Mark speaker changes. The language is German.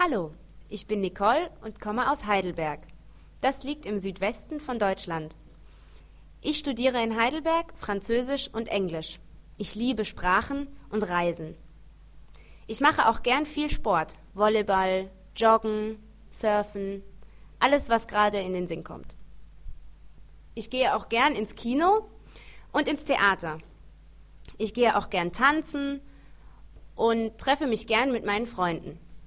Speaker 1: Hallo, ich bin Nicole und komme aus Heidelberg. Das liegt im Südwesten von Deutschland. Ich studiere in Heidelberg Französisch und Englisch. Ich liebe Sprachen und Reisen. Ich mache auch gern viel Sport, Volleyball, Joggen, Surfen, alles, was gerade in den Sinn kommt. Ich gehe auch gern ins Kino und ins Theater. Ich gehe auch gern tanzen und treffe mich gern mit meinen Freunden.